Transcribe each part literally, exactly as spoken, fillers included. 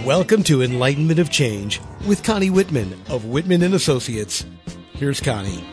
Welcome to Enlightenment of Change with Connie Whitman of Whitman and Associates. Here's Connie.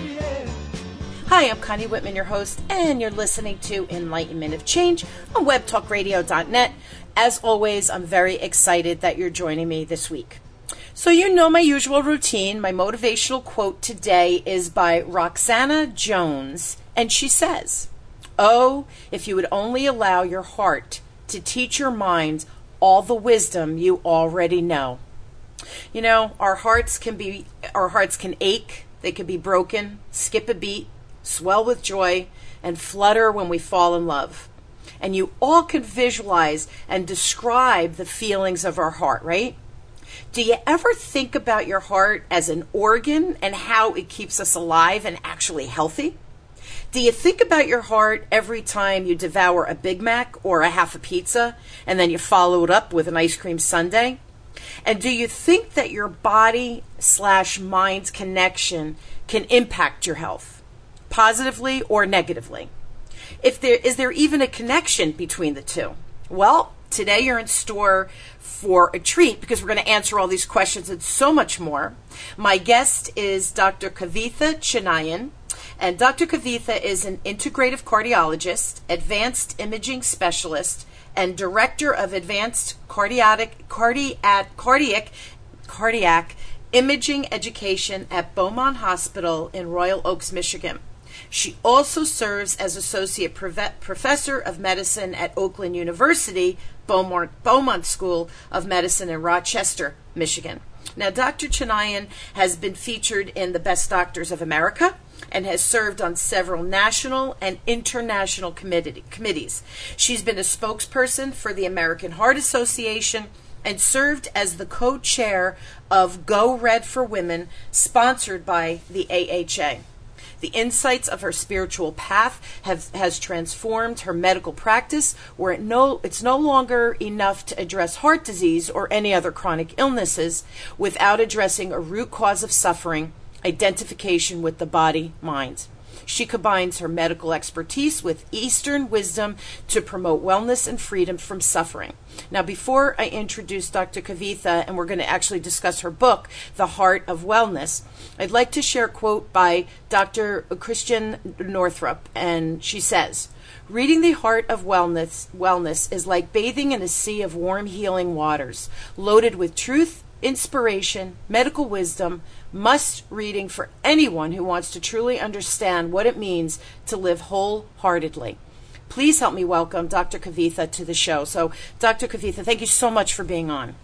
Hi, I'm Connie Whitman, your host, and you're listening to Enlightenment of Change on web talk radio dot net. As always, I'm very excited that you're joining me this week. So you know my usual routine. My motivational quote today is by Roxana Jones, and she says, "Oh, if you would only allow your heart to teach your mind all the wisdom you already know." You know, our hearts can be, our hearts can ache, they can be broken, skip a beat, swell with joy, and flutter when we fall in love. And you all can visualize and describe the feelings of our heart, right? Do you ever think about your heart as an organ and how it keeps us alive and actually healthy? Do you think about your heart every time you devour a Big Mac or a half a pizza and then you follow it up with an ice cream sundae? And do you think that your body slash mind's connection can impact your health, positively or negatively? If there is there even a connection between the two? Well, today you're in store for a treat because we're going to answer all these questions and so much more. My guest is Doctor Kavitha Chennaiyan. And Doctor Kavitha is an integrative cardiologist, advanced imaging specialist, and director of advanced cardiac, cardiac, cardiac, cardiac imaging education at Beaumont Hospital in Royal Oaks, Michigan. She also serves as associate professor of medicine at Oakland University, Beaumont, Beaumont School of Medicine in Rochester, Michigan. Now, Doctor Chennaiyan has been featured in the Best Doctors of America and has served on several national and international committee, committees. She's been a spokesperson for the American Heart Association and served as the co-chair of Go Red for Women, sponsored by the A H A. The insights of her spiritual path have has transformed her medical practice, where it no, it's no longer enough to address heart disease or any other chronic illnesses without addressing a root cause of suffering, identification with the body-mind. She combines her medical expertise with Eastern wisdom to promote wellness and freedom from suffering. Now, before I introduce Doctor Kavitha, and we're going to actually discuss her book, The Heart of Wellness, I'd like to share a quote by Doctor Christiane Northrup, and she says, "Reading The Heart of Wellness, wellness is like bathing in a sea of warm, healing waters, loaded with truth, inspiration, medical wisdom, must reading for anyone who wants to truly understand what it means to live wholeheartedly." Please help me welcome Doctor Kavitha to the show. So, Doctor Kavitha, thank you so much for being on.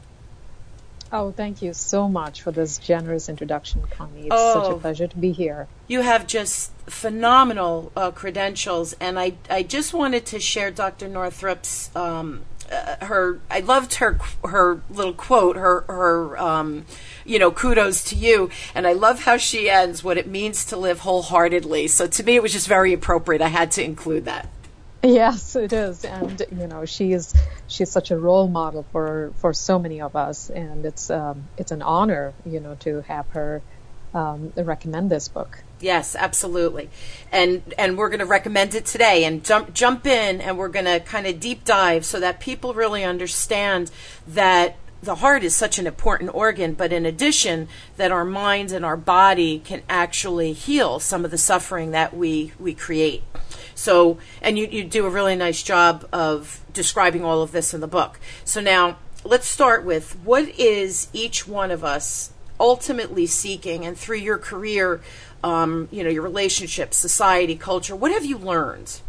Oh, thank you so much for this generous introduction, Connie. It's oh, such a pleasure to be here. You have just phenomenal uh, credentials, and I, I just wanted to share Doctor Northrup's um, Uh, her, I loved her, her little quote, her, her, um, you know, kudos to you. And I love how she ends, what it means to live wholeheartedly. So to me, it was just very appropriate. I had to include that. Yes, it is. And, you know, she is, she's such a role model for, for so many of us. And it's, um, it's an honor, you know, to have her, um, recommend this book. Yes, absolutely. And and we're going to recommend it today and jump jump in, and we're going to kind of deep dive so that people really understand that the heart is such an important organ, but in addition, that our minds and our body can actually heal some of the suffering that we, we create. So, and you, you do a really nice job of describing all of this in the book. So now, let's start with, what is each one of us ultimately seeking, and through your career, um, you know, your relationships, society, culture, what have you learned?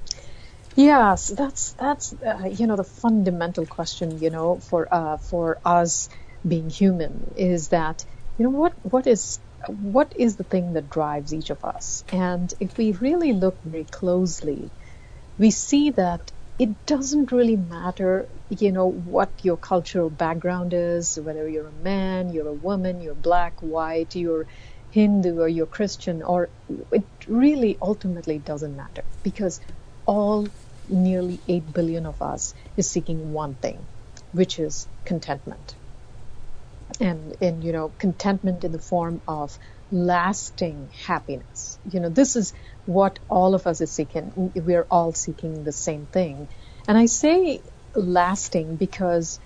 Yes, that's that's uh, you know, the fundamental question, you know, for uh, for us being human is that, you know, what what is what is the thing that drives each of us? And if we really look very closely, we see that it doesn't really matter, you know, what your cultural background is, whether you're a man, you're a woman, you're black, white, you're Hindu, or you're Christian, or it really ultimately doesn't matter, because all nearly eight billion of us is seeking one thing, which is contentment. And, and, you know, contentment in the form of lasting happiness. You know, this is what all of us is seeking. We're all seeking the same thing. And I say lasting because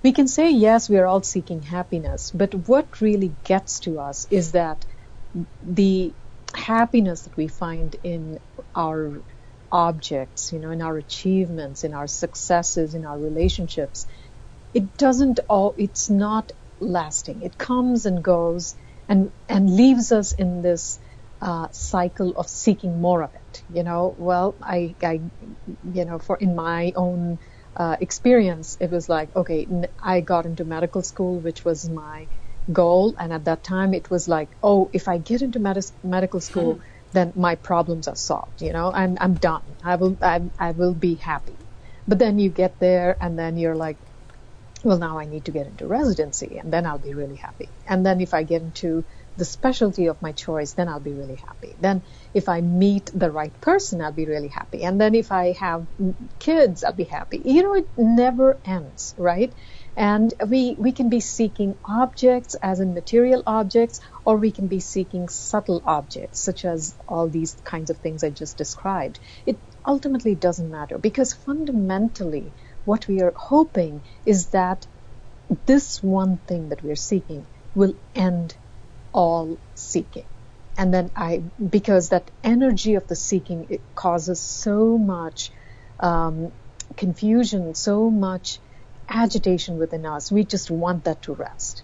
we can say, yes, we are all seeking happiness, but what really gets to us is that the happiness that we find in our objects, you know, in our achievements, in our successes, in our relationships, it doesn't all, it's not lasting. It comes and goes and, and leaves us in this uh, cycle of seeking more of it. You know, well, I, I, you know, for in my own uh, experience, it was like, okay, n- I got into medical school, which was my goal. And at that time, it was like, oh, if I get into med- medical school, hmm. then my problems are solved. You know, I'm, I'm done. I will, I, I will be happy. But then you get there and then you're like, well, now I need to get into residency and then I'll be really happy. And then if I get into the specialty of my choice, then I'll be really happy. Then if I meet the right person, I'll be really happy. And then if I have kids, I'll be happy. You know, it never ends, right? And we, we can be seeking objects as in material objects, or we can be seeking subtle objects, such as all these kinds of things I just described. It ultimately doesn't matter, because fundamentally what we are hoping is that this one thing that we are seeking will end all seeking. And then I, because that energy of the seeking, it causes so much um, confusion, so much agitation within us. We just want that to rest.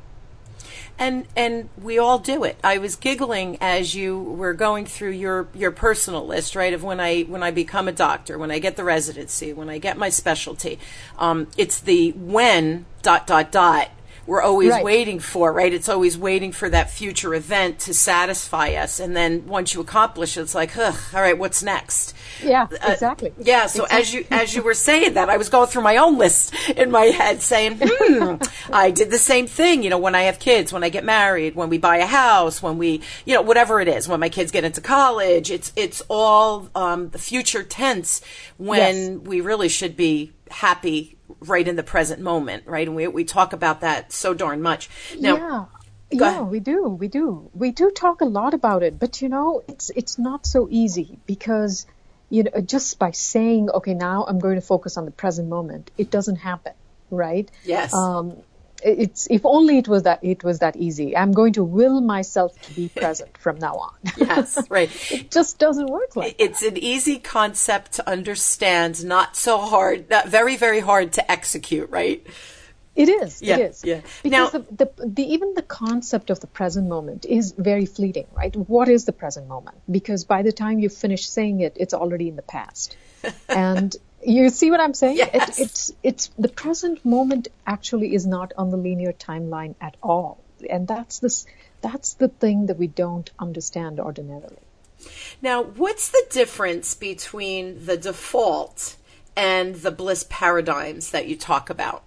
And and we all do it. I was giggling as you were going through your, your personal list, right, of when I when I become a doctor, when I get the residency, when I get my specialty. Um, it's the when dot dot dot we're always right. waiting for, right? It's always waiting for that future event to satisfy us. And then once you accomplish it, it's like, ugh, all right, what's next? Yeah, exactly. Uh, yeah, so exactly. as you as you were saying that, I was going through my own list in my head saying, hmm, I did the same thing, you know, when I have kids, when I get married, when we buy a house, when we, you know, whatever it is, when my kids get into college, it's it's all um, the future tense when yes. we really should be happy right in the present moment, right? And we we talk about that so darn much. Now, yeah, yeah, ahead. we do, we do, we do talk a lot about it. But you know, it's it's not so easy because you know just by saying, okay, now I'm going to focus on the present moment, it doesn't happen, right? Yes. Um, it's if only it was that it was that easy. I'm going to will myself to be present from now on. Yes, right. It just doesn't work like that. It's an easy concept to understand, not so hard, not very, very hard to execute, right? It is. Yeah, it is. Yeah. Because now, the, the, the even the concept of the present moment is very fleeting, right? What is the present moment? Because by the time you finish saying it, it's already in the past. And you see what I'm saying? Yes. It, it's it's the present moment actually is not on the linear timeline at all, and that's this that's the thing that we don't understand ordinarily. Now, what's the difference between the default and the bliss paradigms that you talk about?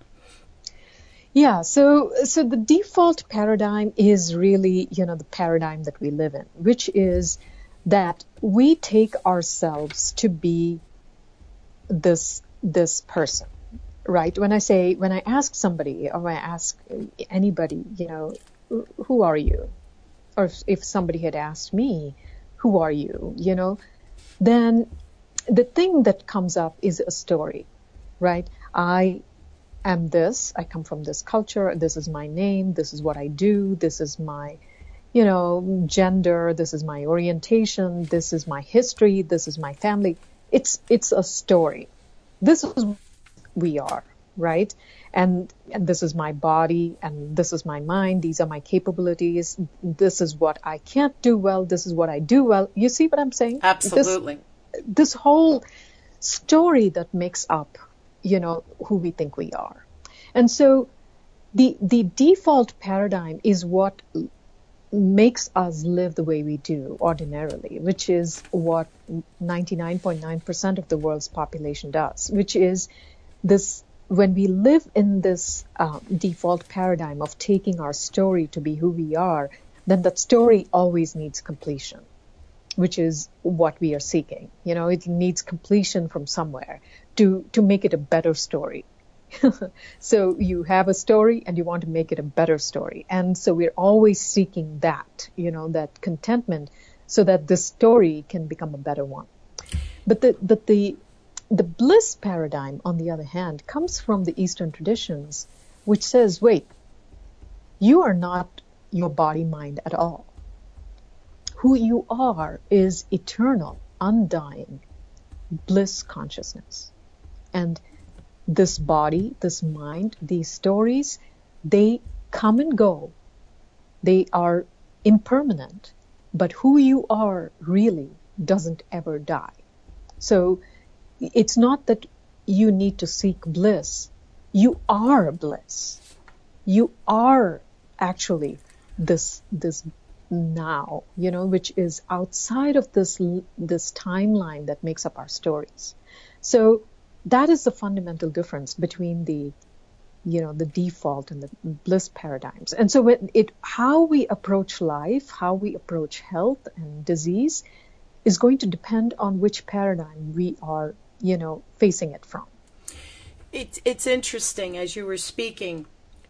Yeah, so so the default paradigm is really, you know, the paradigm that we live in, which is that we take ourselves to be this this person, right? When I say, when I ask somebody, or when I ask anybody, you know, who are you? Or if, if somebody had asked me, who are you? You know, then the thing that comes up is a story, right? I am this, I come from this culture, this is my name, this is what I do, this is my, you know, gender, this is my orientation, this is my history, this is my family. It's it's a story. This is who we are, right? And and this is my body, and this is my mind. These are my capabilities. This is what I can't do well. This is what I do well. You see what I'm saying? Absolutely. This, this whole story that makes up, you know, who we think we are. And so the the default paradigm is what makes us live the way we do ordinarily, which is what ninety-nine point nine percent of the world's population does, which is this, when we live in this uh, default paradigm of taking our story to be who we are, then that story always needs completion, which is what we are seeking. You know, it needs completion from somewhere to, to make it a better story. So you have a story and you want to make it a better story. And so we're always seeking that, you know, that contentment so that the story can become a better one. But the, but the, the bliss paradigm, on the other hand, comes from the Eastern traditions, which says, wait, you are not your body, mind at all. Who you are is eternal, undying bliss consciousness. And this body, this mind, these stories, they come and go. They are impermanent, but who you are really doesn't ever die. So it's not that you need to seek bliss. You are bliss. You are actually this this now, you know, which is outside of this this timeline that makes up our stories. So that is the fundamental difference between the, you know, the default and the bliss paradigms. And so when it, how we approach life, how we approach health and disease is going to depend on which paradigm we are, you know, facing it from. It, it's interesting, as you were speaking,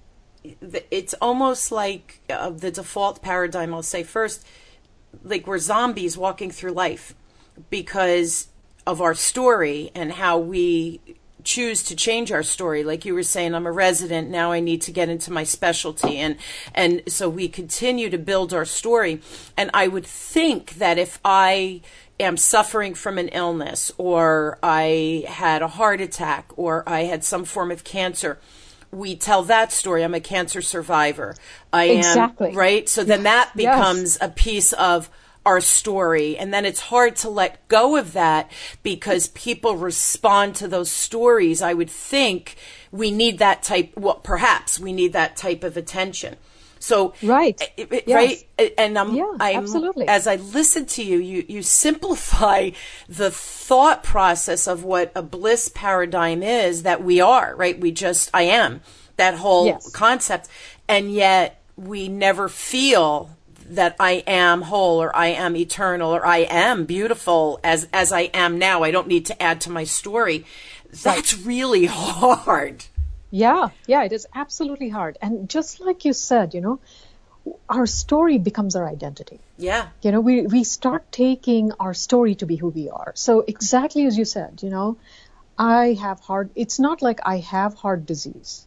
it's almost like uh, the default paradigm, I'll say first, like we're zombies walking through life because of our story and how we choose to change our story. Like you were saying, I'm a resident, now I need to get into my specialty. And, and so we continue to build our story. And I would think that if I am suffering from an illness, or I had a heart attack, or I had some form of cancer, we tell that story. I'm a cancer survivor. I exactly. am, right? So then that becomes yes. a piece of our story. And then it's hard to let go of that because people respond to those stories. I would think we need that type, well, perhaps we need that type of attention. So, right, right. Yes. And I'm, yeah, I'm, absolutely. as I listen to you, you, you simplify the thought process of what a bliss paradigm is, that we are, right? We just, I am, that whole yes. concept. And yet we never feel that I am whole, or I am eternal, or I am beautiful as, as I am now. I don't need to add to my story. That's right. Really hard. Yeah, yeah, it is absolutely hard. And just like you said, you know, our story becomes our identity. Yeah. You know, we, we start taking our story to be who we are. So exactly as you said, you know, I have heart, it's not like I have heart disease.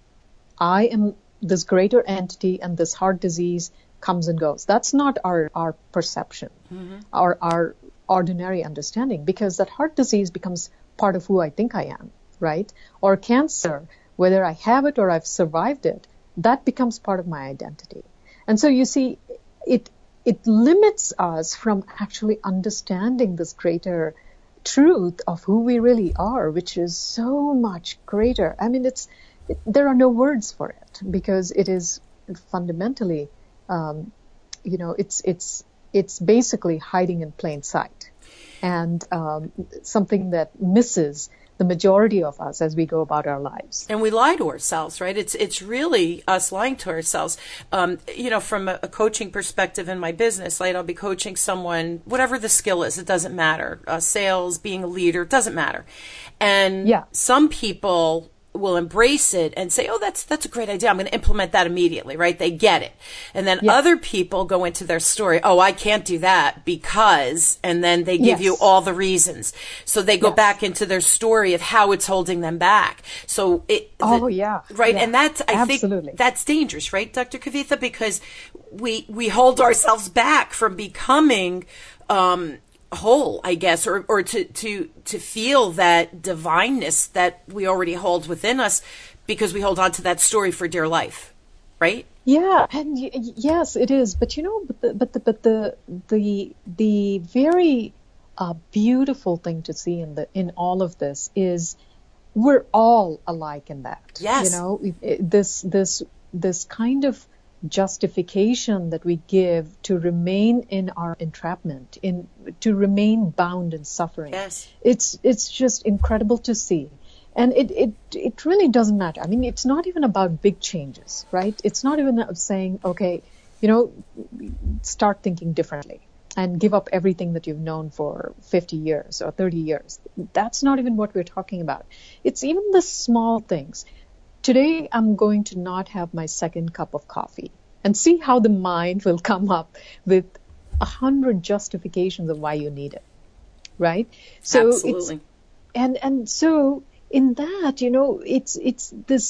I am this greater entity and this heart disease comes and goes. That's not our, our perception, mm-hmm. our, our ordinary understanding, because that heart disease becomes part of who I think I am, right? Or cancer, whether I have it or I've survived it, that becomes part of my identity. And so you see, it it limits us from actually understanding this greater truth of who we really are, which is so much greater. I mean, it's it, there are no words for it because it is fundamentally, um, you know, it's it's it's basically hiding in plain sight, and um, something that misses the majority of us as we go about our lives. And we lie to ourselves, right? It's it's really us lying to ourselves. Um, you know, from a, a coaching perspective in my business, like I'll be coaching someone, whatever the skill is, it doesn't matter. Uh, sales, being a leader, it doesn't matter. And yeah. some people will embrace it and say, oh, that's that's a great idea. I'm going to implement that immediately, right? They get it. And then yes. other people go into their story, oh, I can't do that because, and then they give yes. you all the reasons. So they go yes. back into their story of how it's holding them back. So it, oh, the, yeah. Right. Yeah. And that's, I Absolutely. think that's dangerous, right, Doctor Kavitha? Because we, we hold ourselves back from becoming, um, whole, I guess, or, or to, to, to feel that divineness that we already hold within us because we hold on to that story for dear life, right? Yeah, and y- yes, it is. But you know, but the, but the, but the, the, the very uh, beautiful thing to see in the, in all of this is we're all alike in that. Yes. You know, it, it, this, this, this kind of justification that we give to remain in our entrapment, in to remain bound in suffering. Yes. It's it's just incredible to see. And it, it it really doesn't matter. I mean, it's not even about big changes, right? It's not even about saying, okay, you know, start thinking differently and give up everything that you've known for fifty years or thirty years. That's not even what we're talking about. It's even the small things. Today, I'm going to not have my second cup of coffee, and see how the mind will come up with a hundred justifications of why you need it, right? So Absolutely. It's, and and so in that, you know, it's it's this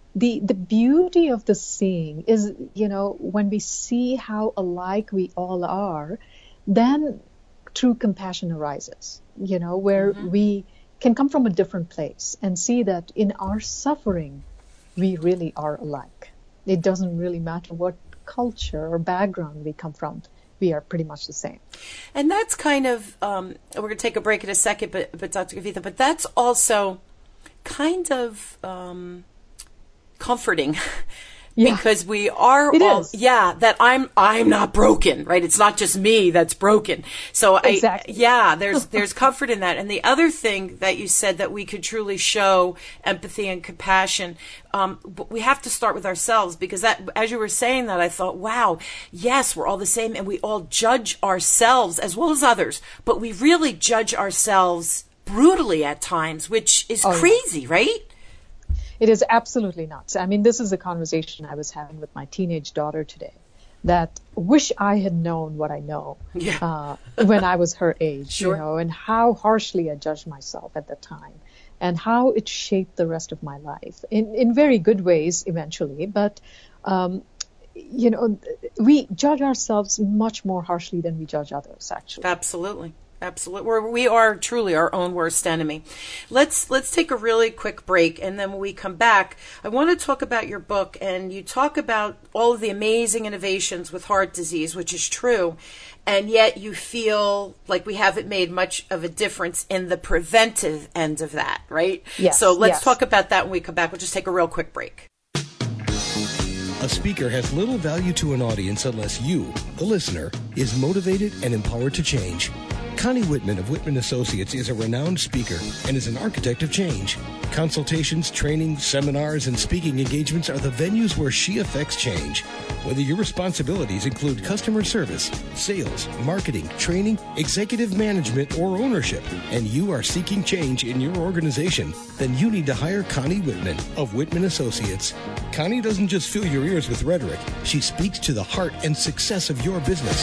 the the beauty of the seeing is, you know, when we see how alike we all are, then true compassion arises, you know, where mm-hmm. we can come from a different place and see that in our suffering, we really are alike. It doesn't really matter what culture or background we come from. We are pretty much the same. And that's kind of, um, we're going to take a break in a second, but, but Doctor Kavitha, but that's also kind of um, comforting. Yeah. Because we are it all, is. yeah, that I'm, I'm not broken, right? It's not just me that's broken. So exactly. I, yeah, there's, there's comfort in that. And the other thing that you said that we could truly show empathy and compassion, um, but we have to start with ourselves, because that, as you were saying that, I thought, wow, yes, we're all the same and we all judge ourselves as well as others, but we really judge ourselves brutally at times, which is oh, crazy, yeah. right? It is absolutely nuts. I mean, this is a conversation I was having with my teenage daughter today, that wish I had known what I know yeah. uh, when I was her age, sure. you know, and how harshly I judged myself at the time, and how it shaped the rest of my life in, in very good ways eventually. But, um, you know, we judge ourselves much more harshly than we judge others, actually. Absolutely. Absolutely. We're, we are truly our own worst enemy. Let's let's take a really quick break, and then when we come back, I want to talk about your book, and you talk about all of the amazing innovations with heart disease, which is true, and yet you feel like we haven't made much of a difference in the preventive end of that, right? Yes. So let's yes. talk about that when we come back. We'll just take a real quick break. A speaker has little value to an audience unless you, the listener, is motivated and empowered to change. Connie Whitman of Whitman Associates is a renowned speaker and is an architect of change. Consultations, training, seminars, and speaking engagements are the venues where she affects change. Whether your responsibilities include customer service, sales, marketing, training, executive management, or ownership, and you are seeking change in your organization, then you need to hire Connie Whitman of Whitman Associates. Connie doesn't just fill your ears with rhetoric. She speaks to the heart and success of your business.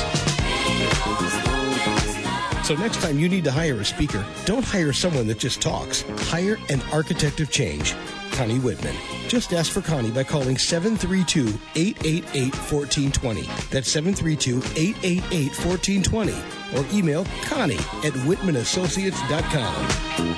So next time you need to hire a speaker, don't hire someone that just talks. Hire an architect of change. Connie Whitman. Just ask for Connie by calling seven three two, eight eight eight, one four two zero. That's seven three two, eight eight eight, one four two zero. Or email Connie at whitman associates dot com.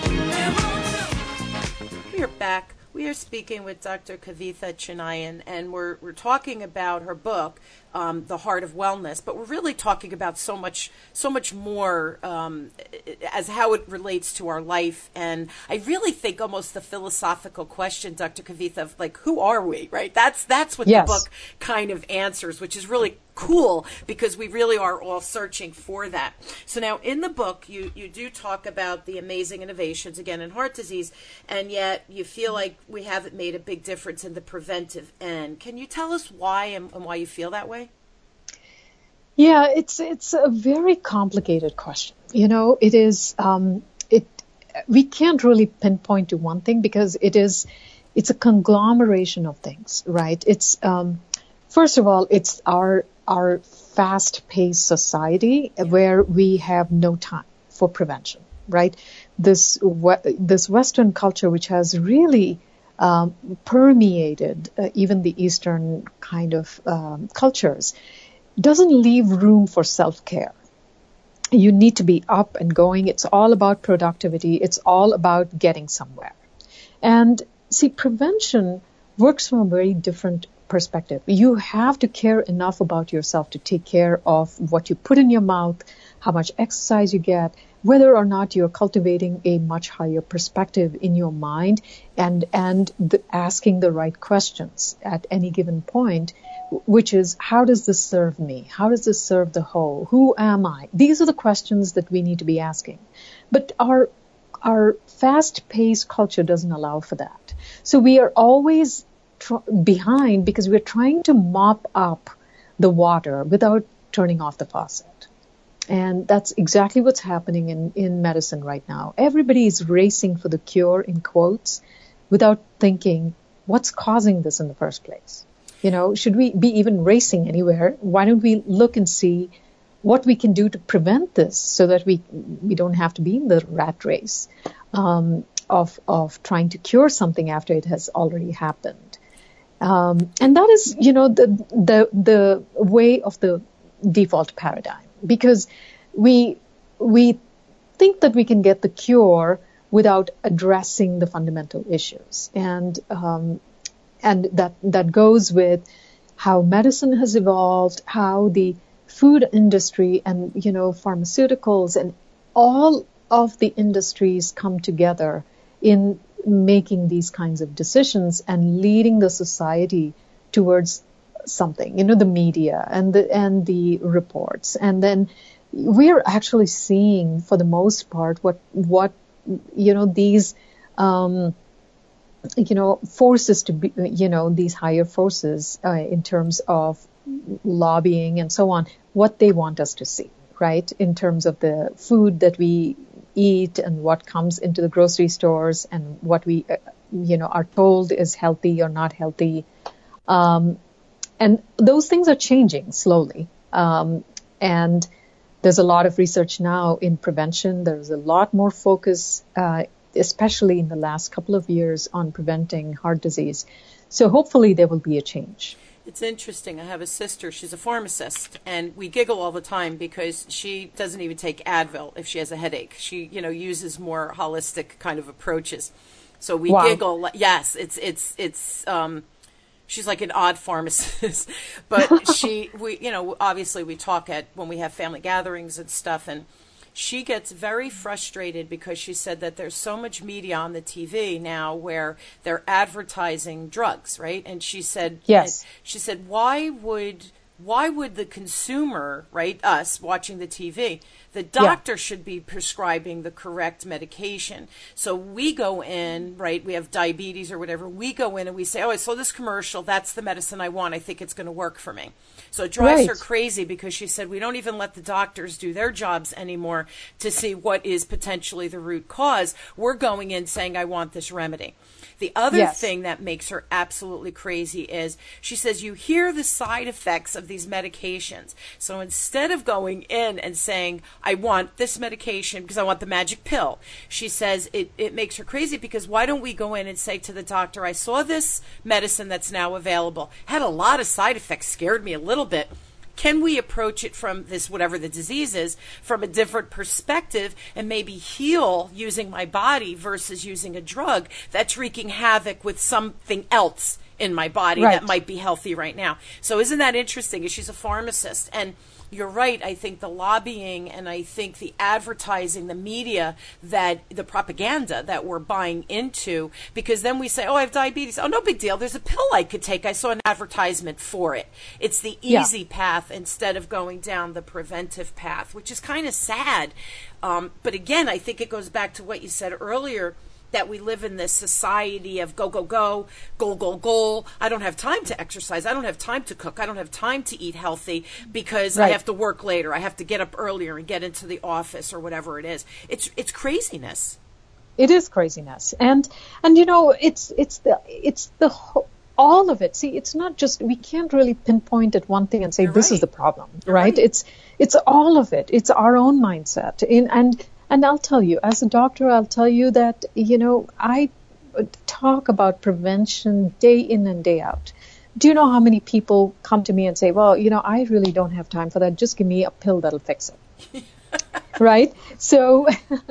We are back. We are speaking with Doctor Kavitha Chennaiyan, and we're we're talking about her book, um, The Heart of Wellness. But we're really talking about so much so much more um, as how it relates to our life. And I really think almost the philosophical question, Doctor Kavitha, of like, who are we? Right? That's that's what yes. the book kind of answers, which is really cool, because we really are all searching for that. So now in the book, you, you do talk about the amazing innovations, again, in heart disease, and yet you feel like we haven't made a big difference in the preventive end. Can you tell us why and, and why you feel that way? Yeah, it's it's a very complicated question. You know, it is, um, it we can't really pinpoint to one thing, because it is, it's a conglomeration of things, right? It's, um, first of all, it's our our fast-paced society where we have no time for prevention, right? This this Western culture, which has really um, permeated uh, even the Eastern kind of um, cultures, doesn't leave room for self-care. You need to be up and going. It's all about productivity. It's all about getting somewhere. And see, prevention works from a very different perspective. You have to care enough about yourself to take care of what you put in your mouth, how much exercise you get, whether or not you're cultivating a much higher perspective in your mind, and and the, asking the right questions at any given point, which is, how does this serve me? How does this serve the whole? Who am I? These are the questions that we need to be asking. But our our fast-paced culture doesn't allow for that. So we are always behind, because we're trying to mop up the water without turning off the faucet. And that's exactly what's happening in, in medicine right now. Everybody is racing for the cure, in quotes, without thinking, what's causing this in the first place? You know, should we be even racing anywhere? Why don't we look and see what we can do to prevent this, so that we we don't have to be in the rat race um, of of trying to cure something after it has already happened. Um, and that is, you know, the, the, the way of the default paradigm, because we, we think that we can get the cure without addressing the fundamental issues. And, um, and that, that goes with how medicine has evolved, how the food industry and, you know, pharmaceuticals and all of the industries come together in making these kinds of decisions and leading the society towards something, you know, the media and the, and the reports. And then we're actually seeing, for the most part, what, what, you know, these, um, you know, forces to be, you know, these higher forces uh, in terms of lobbying and so on, what they want us to see, right? In terms of the food that we eat and what comes into the grocery stores and what we, uh, you know, are told is healthy or not healthy. Um, and those things are changing slowly. Um, and there's a lot of research now in prevention. There's a lot more focus, uh, especially in the last couple of years, on preventing heart disease. So hopefully there will be a change. It's interesting. I have a sister. She's a pharmacist, and we giggle all the time because she doesn't even take Advil if she has a headache. She, you know, uses more holistic kind of approaches. So we wow. giggle. Yes, it's it's it's. Um, she's like an odd pharmacist, but she, we, you know, obviously we talk at when we have family gatherings and stuff, and she gets very frustrated because she said that there's so much media on the T V now where they're advertising drugs, right? And she said, yes. She said, why would why would the consumer, right, us watching the T V, the doctor yeah. should be prescribing the correct medication. So we go in, right, we have diabetes or whatever, we go in and we say, oh, I saw this commercial, that's the medicine I want, I think it's going to work for me. So it drives right. her crazy because she said we don't even let the doctors do their jobs anymore to see what is potentially the root cause. We're going in saying, I want this remedy. The other yes. thing that makes her absolutely crazy is she says you hear the side effects of these medications. So instead of going in and saying, I want this medication because I want the magic pill, she says it, it makes her crazy because why don't we go in and say to the doctor, I saw this medicine that's now available, had a lot of side effects, scared me a little bit. Can we approach it from this, whatever the disease is, from a different perspective and maybe heal using my body versus using a drug that's wreaking havoc with something else in my body right. that might be healthy right now? So isn't that interesting? She's a pharmacist. And you're right. I think the lobbying and I think the advertising, the media, that the propaganda that we're buying into, because then we say, oh, I have diabetes. Oh, no big deal. There's a pill I could take. I saw an advertisement for it. It's the easy yeah. path instead of going down the preventive path, which is kind of sad. Um, but again, I think it goes back to what you said earlier, that we live in this society of go, go, go, goal, goal, goal. I don't have time to exercise. I don't have time to cook. I don't have time to eat healthy because right. I have to work later. I have to get up earlier and get into the office or whatever it is. It's it's craziness. It is craziness. And, and you know, it's, it's the, it's the whole, all of it. See, it's not just, we can't really pinpoint at one thing and say, You're this right. is the problem, right? right? It's, it's all of it. It's our own mindset. In, and, And I'll tell you, as a doctor, I'll tell you that, you know, I talk about prevention day in and day out. Do you know how many people come to me and say, well, you know, I really don't have time for that. Just give me a pill that'll fix it. Right? So,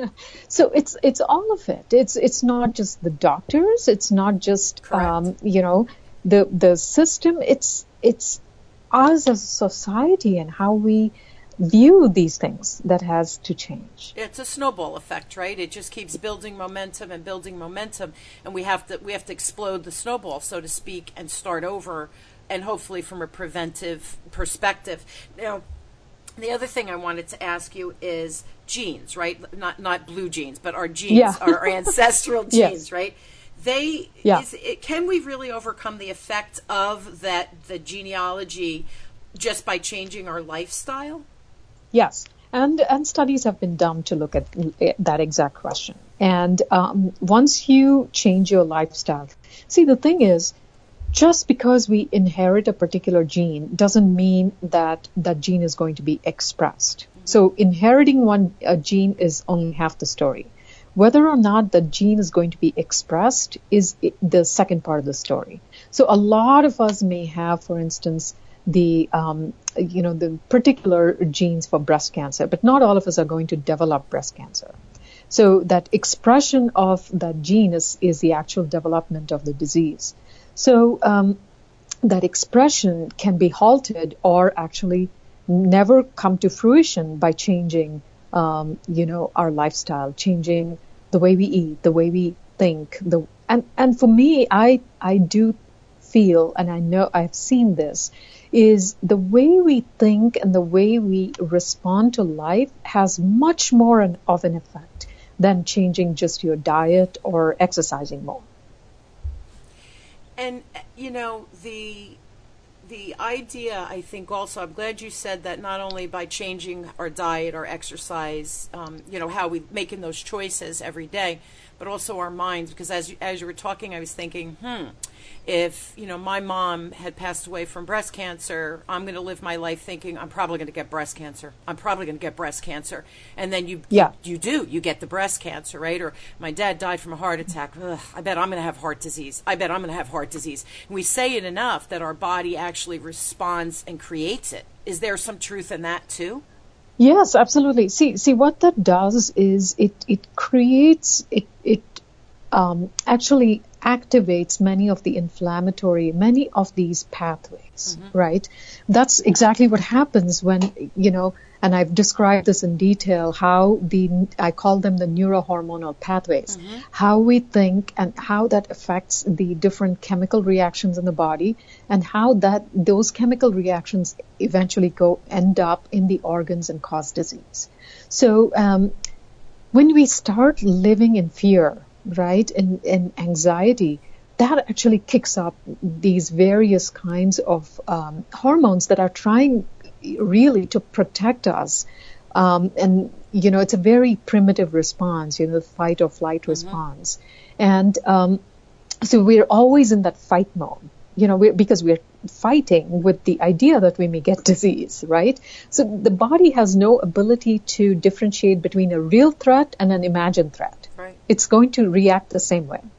so it's, it's all of it. It's, it's not just the doctors. It's not just, um, you know, the, the system. It's, it's us as a society and how we view these things that has to change. It's a snowball effect, right? It just keeps building momentum and building momentum, and we have to we have to explode the snowball, so to speak, and start over, and hopefully from a preventive perspective. Now, the other thing I wanted to ask you is genes, right? Not not blue genes, but our genes, yeah. our ancestral genes, yes. right? They yeah. is it, can we really overcome the effect of that the genealogy just by changing our lifestyle? Yes, and and studies have been done to look at that exact question. And um, once you change your lifestyle, see, the thing is, just because we inherit a particular gene doesn't mean that that gene is going to be expressed. Mm-hmm. So inheriting one a gene is only half the story. Whether or not the gene is going to be expressed is the second part of the story. So a lot of us may have, for instance, the um, you know the particular genes for breast cancer, but not all of us are going to develop breast cancer. So that expression of that gene is, is the actual development of the disease. So um, that expression can be halted or actually never come to fruition by changing, um, you know, our lifestyle, changing the way we eat, the way we think. The and and for me, I I do feel, and I know I've seen this, is the way we think and the way we respond to life has much more an, of an effect than changing just your diet or exercising more. And, you know, the the idea, I think also, I'm glad you said that not only by changing our diet or exercise, um, you know, how we making those choices every day, but also our minds, because as you, as you were talking, I was thinking, hmm, if, you know, my mom had passed away from breast cancer, I'm going to live my life thinking I'm probably going to get breast cancer. I'm probably going to get breast cancer. And then you, yeah. you, you do, you get the breast cancer, right? Or my dad died from a heart attack. Ugh, I bet I'm going to have heart disease. I bet I'm going to have heart disease. And we say it enough that our body actually responds and creates it. Is there some truth in that too? Yes, absolutely. See, see, what that does is it it creates it it um, actually activates many of the inflammatory, many of these pathways, mm-hmm. right? That's exactly what happens when, you know, and I've described this in detail, how the, I call them the neurohormonal pathways, mm-hmm. how we think and how that affects the different chemical reactions in the body, and how that those chemical reactions eventually go, end up in the organs and cause disease. So, um, when we start living in fear, right, and, and anxiety, that actually kicks up these various kinds of um, hormones that are trying really to protect us. Um, and, you know, it's a very primitive response, you know, the fight or flight mm-hmm. response. And um, so we're always in that fight mode, you know, we're, because we're fighting with the idea that we may get disease, right? So the body has no ability to differentiate between a real threat and an imagined threat. Right. It's going to react the same way.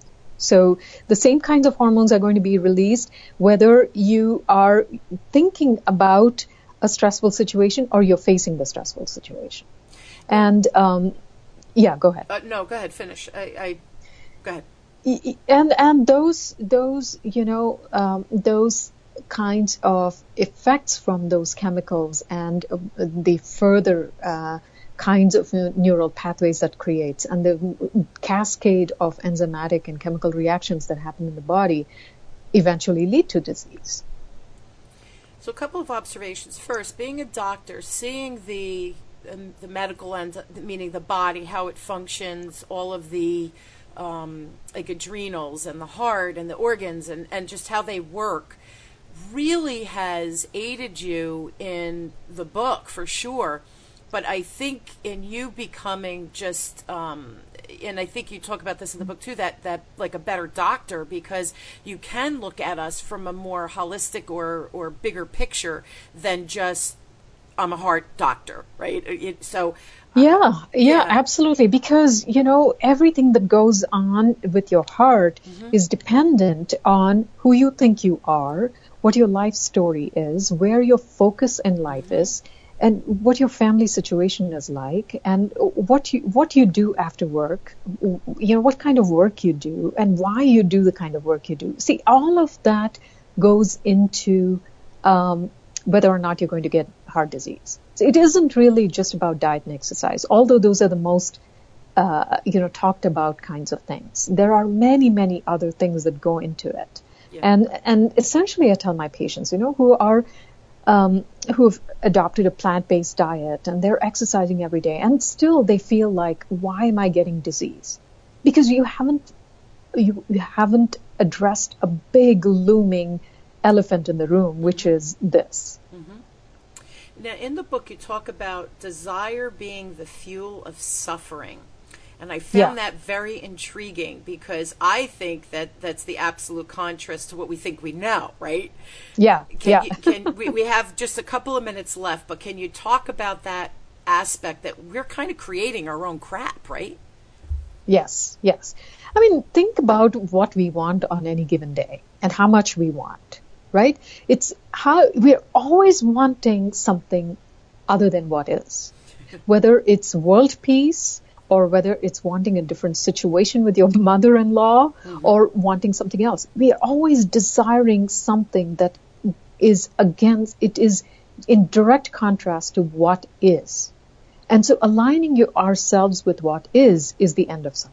So the same kinds of hormones are going to be released whether you are thinking about a stressful situation or you're facing the stressful situation. And um, yeah, go ahead. Uh, no, go ahead. Finish. I, I go ahead. And and those those you know um, those kinds of effects from those chemicals and uh, the further uh, kinds of neural pathways that creates and the cascade of enzymatic and chemical reactions that happen in the body eventually lead to disease. So a couple of observations. First, being a doctor, seeing the um, the medical end, meaning the body, how it functions, all of the um, like adrenals and the heart and the organs and, and just how they work really has aided you in the book for sure. But I think in you becoming just, um, and I think you talk about this in the book too, that, that like a better doctor, because you can look at us from a more holistic or, or bigger picture than just, I'm a heart doctor, right? It, so yeah, yeah, yeah, absolutely. Because, you know, everything that goes on with your heart mm-hmm. is dependent on who you think you are, what your life story is, where your focus in life mm-hmm. is, and what your family situation is like, and what you what you do after work, you know, what kind of work you do, and why you do the kind of work you do. See, all of that goes into um, whether or not you're going to get heart disease. So it isn't really just about diet and exercise, although those are the most, uh, you know, talked about kinds of things. There are many, many other things that go into it. Yeah. And and essentially I tell my patients, you know, who are Um, who have adopted a plant-based diet and they're exercising every day and still they feel like, why am I getting disease? Because you haven't you, you haven't addressed a big looming elephant in the room, which is this. Mm-hmm. Now, in the book, you talk about desire being the fuel of suffering. And I found yeah. that very intriguing because I think that that's the absolute contrast to what we think we know, right? Yeah, can yeah. you, can, we, we have just a couple of minutes left, but can you talk about that aspect that we're kind of creating our own crap, right? Yes, yes. I mean, think about what we want on any given day and how much we want, right? It's how we're always wanting something other than what is, whether it's world peace or whether it's wanting a different situation with your mother-in-law mm-hmm. or wanting something else. We are always desiring something that is against, it is in direct contrast to what is. And so aligning your, ourselves with what is, is the end of suffering.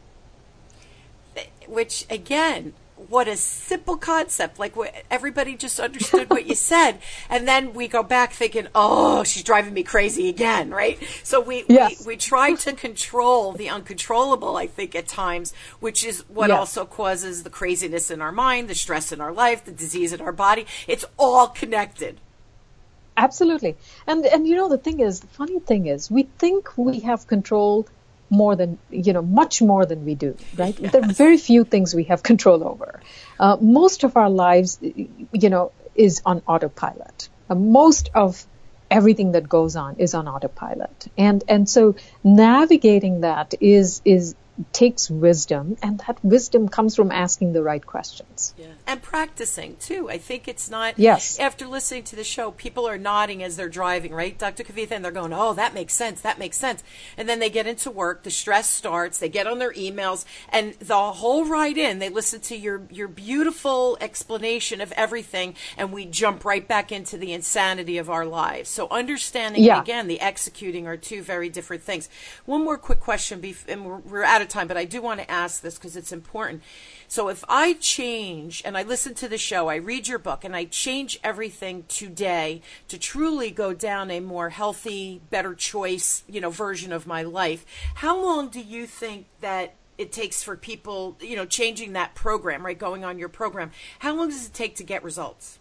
Which, again, what a simple concept. Like, everybody just understood what you said. And then we go back thinking, oh, she's driving me crazy again, right? So we, yes. we, we try to control the uncontrollable, I think, at times, which is what yes. also causes the craziness in our mind, the stress in our life, the disease in our body. It's all connected. Absolutely. And, and you know, the thing is, the funny thing is, we think we have control more than, you know, much more than we do, right? Yes. There are very few things we have control over. Uh, most of our lives, you know, is on autopilot. Uh, most of everything that goes on is on autopilot. And, and so navigating that is, is, takes wisdom, and that wisdom comes from asking the right questions. Yeah. And practicing, too. I think it's not... Yes. After listening to the show, people are nodding as they're driving, right, Doctor Kavitha? And they're going, oh, that makes sense, that makes sense. And then they get into work, the stress starts, they get on their emails, and the whole ride in, they listen to your, your beautiful explanation of everything, and we jump right back into the insanity of our lives. So understanding, yeah. and again, the executing are two very different things. One more quick question, bef- and we're, we're out of time, but I do want to ask this because it's important. So if I change, and I listen to the show, I read your book, and I change everything today to truly go down a more healthy, better choice, you know, version of my life, how long do you think that it takes for people, you know, changing that program, right, going on your program, how long does it take to get results?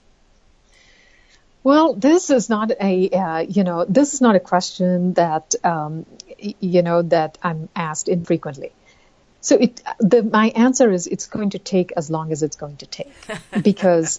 Well, this is not a, uh, you know, this is not a question that, um, you know, that I'm asked infrequently. So it, the, my answer is it's going to take as long as it's going to take because,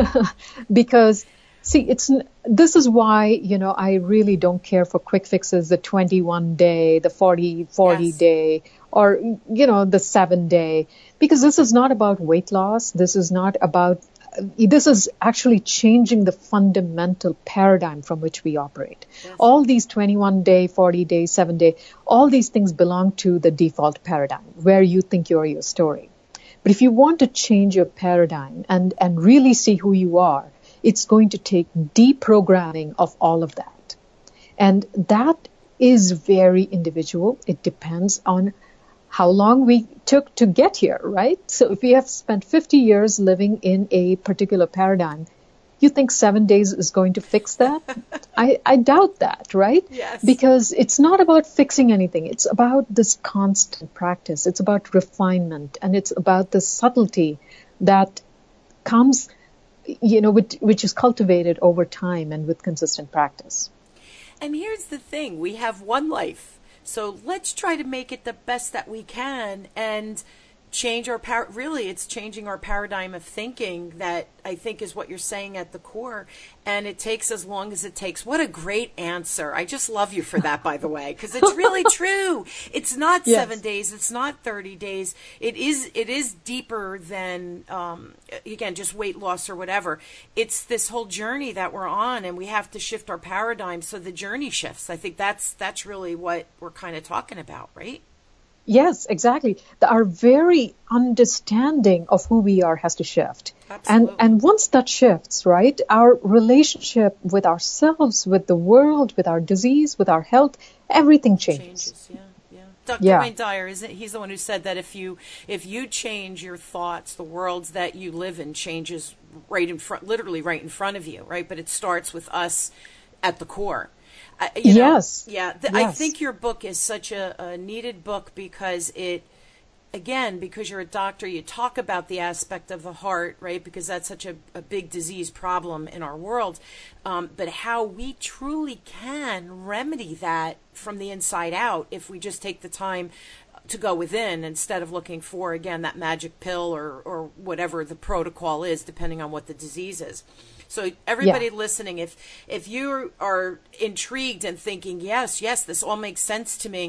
because see, it's, this is why, you know, I really don't care for quick fixes, the twenty-one day, the forty, forty yes. day, or, you know, the seven day, because this is not about weight loss. This is not about This is actually changing the fundamental paradigm from which we operate. Yes. All these twenty-one day, forty day, seven day, all these things belong to the default paradigm where you think you're your story. But if you want to change your paradigm and, and really see who you are, it's going to take deprogramming of all of that. And that is very individual. It depends on how long we took to get here, right? So if we have spent fifty years living in a particular paradigm, you think seven days is going to fix that? I, I doubt that, right? Yes. Because it's not about fixing anything. It's about this constant practice. It's about refinement, and it's about the subtlety that comes, you know, which, which is cultivated over time and with consistent practice. And here's the thing. We have one life. So let's try to make it the best that we can and change our par- really it's changing our paradigm of thinking that I think is what you're saying at the core, and it takes as long as it takes. What a great answer. I just love you for that, by the way, because it's really true. It's not yes. seven days. It's not thirty days. It is it is deeper than, um, again, just weight loss or whatever. It's this whole journey that we're on, and we have to shift our paradigm so the journey shifts. I think that's that's really what we're kind of talking about, right? Yes, exactly. The, our very understanding of who we are has to shift. Absolutely. And and once that shifts, right, our relationship with ourselves, with the world, with our disease, with our health, everything changes. Changes, yeah, yeah. Doctor Yeah. Wayne Dyer, isn't he's the one who said that if you if you change your thoughts, the world that you live in changes right in front, literally right in front of you, right? But it starts with us at the core. Uh, you know, yes. Yeah. Th- yes. I think your book is such a, a needed book because it, again, because you're a doctor, you talk about the aspect of the heart, right? Because that's such a, a big disease problem in our world. Um, but how we truly can remedy that from the inside out if we just take the time to go within instead of looking for, again, that magic pill or, or whatever the protocol is, depending on what the disease is. So everybody Yeah. listening, if if you are intrigued and thinking, yes, yes, this all makes sense to me,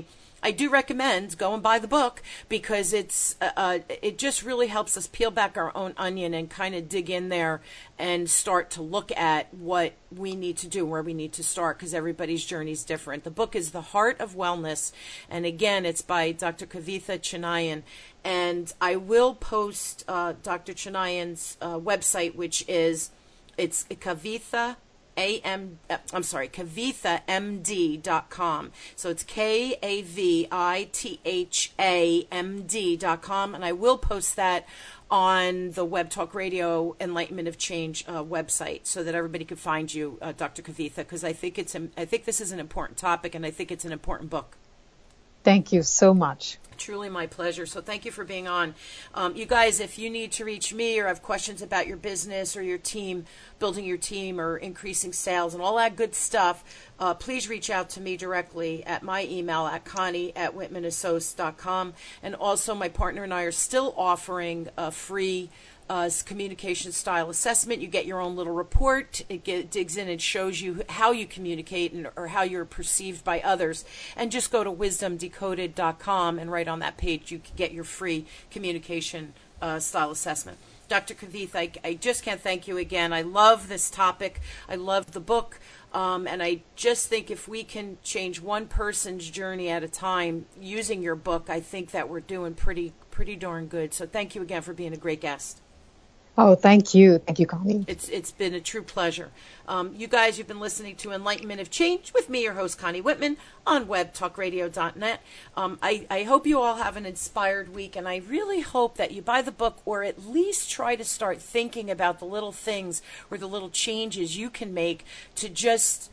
I do recommend go and buy the book because it's uh, uh, it just really helps us peel back our own onion and kind of dig in there and start to look at what we need to do, where we need to start, because everybody's journey is different. The book is The Heart of Wellness, and again, it's by Doctor Kavitha Chennaiyan. And I will post uh, Doctor Chennaiyan's uh, website, which is, it's Kavitha, A M, uh, I'm sorry, kavitha m d dot com. So it's K A V I T H A M D dot com. And I will post that on the Web Talk Radio Enlightenment of Change uh, website so that everybody can find you, uh, Doctor Kavitha, because I think it's a, I think this is an important topic, and I think it's an important book. Thank you so much. Truly my pleasure. So thank you for being on. Um, you guys, if you need to reach me or have questions about your business or your team, building your team or increasing sales and all that good stuff, uh, please reach out to me directly at my email at Connie at Whitman Associates dot com. And also my partner and I are still offering a free Uh, communication style assessment. You get your own little report. It get, digs in and shows you how you communicate and, or how you're perceived by others. And just go to wisdom decoded dot com, and right on that page you can get your free communication uh, style assessment. Doctor Kavitha, I, I just can't thank you again. I love this topic. I love the book. Um, and I just think if we can change one person's journey at a time using your book, I think that we're doing pretty, pretty darn good. So thank you again for being a great guest. Oh, thank you. Thank you, Connie. It's It's been a true pleasure. Um, you guys, you've been listening to Enlightenment of Change with me, your host, Connie Whitman, on web talk radio dot net. Um, I, I hope you all have an inspired week, and I really hope that you buy the book or at least try to start thinking about the little things or the little changes you can make to just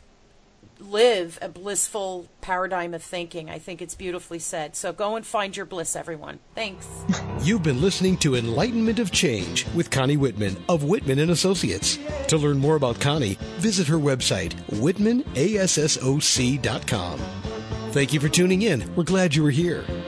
live a blissful paradigm of thinking. I think it's beautifully said. So go and find your bliss, everyone. Thanks. You've been listening to Enlightenment of Change with Connie Whitman of Whitman and Associates. To learn more about Connie, visit her website, whitman assoc dot com. Thank you for tuning in. We're glad you were here.